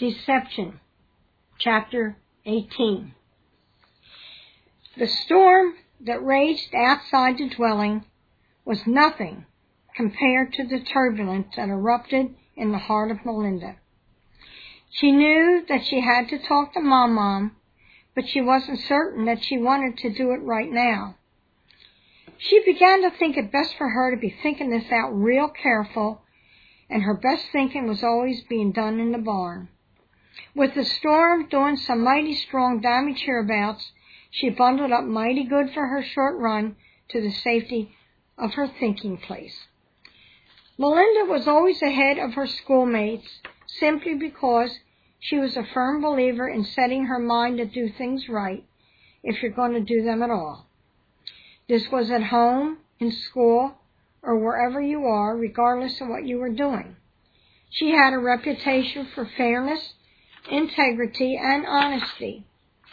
Deception, Chapter 18. The storm that raged outside the dwelling was nothing compared to the turbulence that erupted in the heart of Melinda. She knew that she had to talk to Mom, but she wasn't certain that she wanted to do it right now. She began to think it best for her to be thinking this out real careful, and her best thinking was always being done in the barn. With the storm doing some mighty strong damage hereabouts, she bundled up mighty good for her short run to the safety of her thinking place. Melinda was always ahead of her schoolmates simply because she was a firm believer in setting her mind to do things right if you're going to do them at all. This was at home, in school, or wherever you are, regardless of what you were doing. She had a reputation for fairness, integrity, and honesty.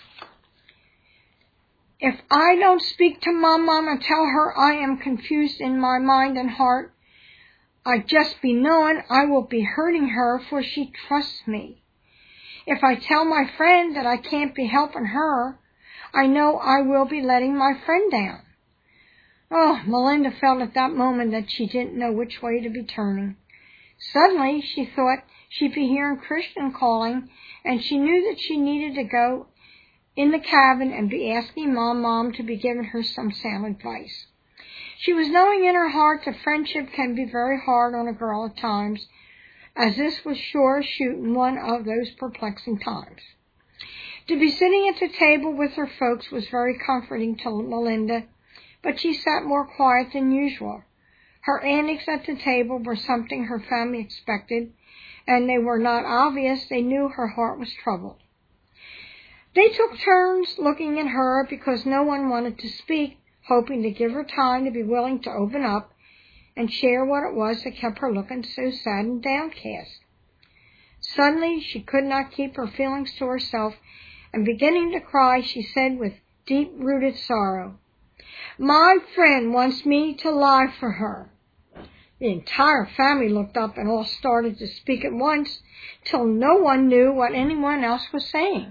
If I don't speak to Mom and tell her I am confused in my mind and heart, I just be knowing I will be hurting her, for she trusts me. If I tell my friend that I can't be helping her, I know I will be letting my friend down. Oh, Melinda felt at that moment that she didn't know which way to be turning. Suddenly, she thought she'd be hearing Christian calling, and she knew that she needed to go in the cabin and be asking Mom to be giving her some sound advice. She was knowing in her heart that friendship can be very hard on a girl at times, as this was sure as shooting one of those perplexing times. To be sitting at the table with her folks was very comforting to Melinda, but she sat more quiet than usual. Her antics at the table were something her family expected, and they were not obvious. They knew her heart was troubled. They took turns looking at her because no one wanted to speak, hoping to give her time to be willing to open up and share what it was that kept her looking so sad and downcast. Suddenly, she could not keep her feelings to herself, and beginning to cry, she said with deep-rooted sorrow, "My friend wants me to lie for her." The entire family looked up and all started to speak at once, till no one knew what anyone else was saying.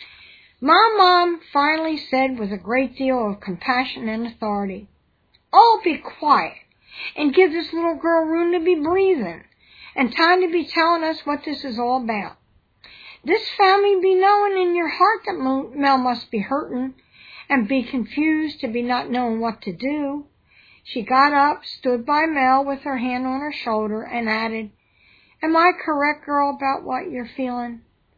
Mom finally said with a great deal of compassion and authority, "All be quiet and give this little girl room to be breathing and time to be telling us what this is all about. This family be knowing in your heart that Mel must be hurting and be confused to be not knowing what to do." She got up, stood by Mel with her hand on her shoulder, and added, "Am I correct, girl, about what you're feeling?"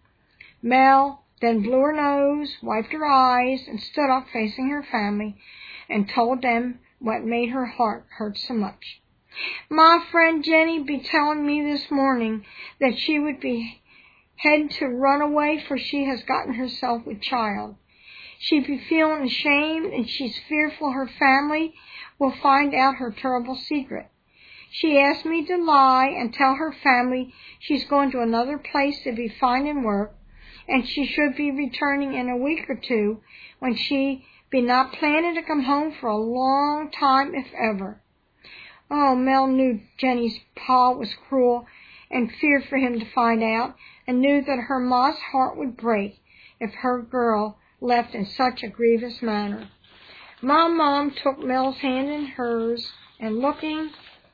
Mel then blew her nose, wiped her eyes, and stood up facing her family and told them what made her heart hurt so much. "My friend Jenny be telling me this morning that she would be heading to run away, for she has gotten herself with child. She be feeling ashamed, and she's fearful her family will find out her terrible secret. She asked me to lie and tell her family she's going to another place to be finding work, and she should be returning in a week or two, when she be not planning to come home for a long time, if ever." Oh, Mel knew Jenny's pa was cruel and feared for him to find out, and knew that her ma's heart would break if her girl left in such a grievous manner. Mom took Mel's hand in hers, and looking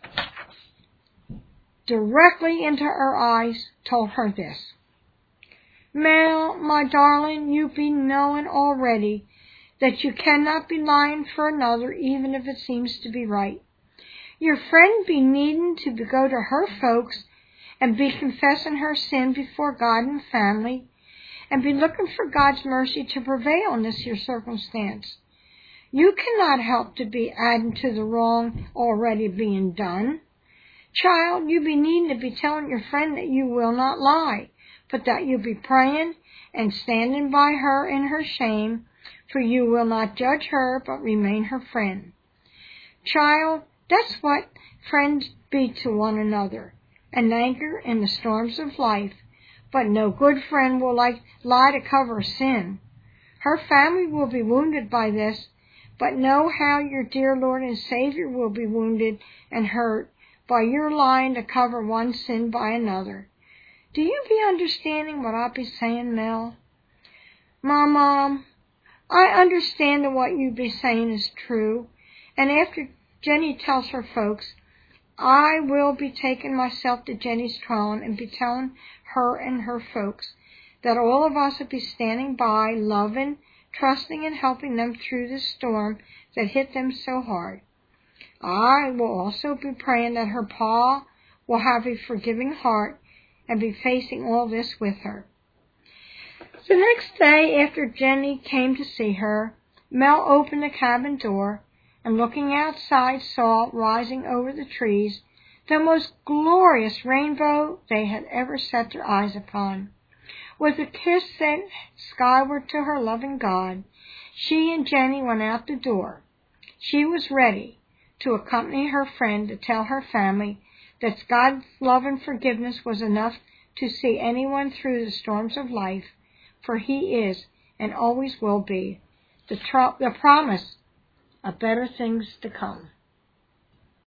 directly into her eyes, told her this: "Mel, my darling, you be knowing already that you cannot be lying for another, even if it seems to be right. Your friend be needing to go to her folks and be confessing her sin before God and family, and be looking for God's mercy to prevail in this here circumstance. You cannot help to be adding to the wrong already being done. Child, you be needing to be telling your friend that you will not lie, but that you be praying and standing by her in her shame, for you will not judge her, but remain her friend. Child, that's what friends be to one another, an anchor in the storms of life, but no good friend will lie to cover a sin. Her family will be wounded by this, but know how your dear Lord and Savior will be wounded and hurt by your lying to cover one sin by another. Do you be understanding what I be saying, Mel? Mom, I understand that what you be saying is true, and after Jenny tells her folks, I will be taking myself to Jenny's throne and be telling her and her folks that all of us will be standing by, loving, trusting, and helping them through this storm that hit them so hard. I will also be praying that her pa will have a forgiving heart and be facing all this with her. The next day, after Jenny came to see her, Mel opened the cabin door and, looking outside, saw, rising over the trees, the most glorious rainbow they had ever set their eyes upon. With a kiss sent skyward to her loving God, she and Jenny went out the door. She was ready to accompany her friend to tell her family that God's love and forgiveness was enough to see anyone through the storms of life, for He is and always will be the promise of better things to come.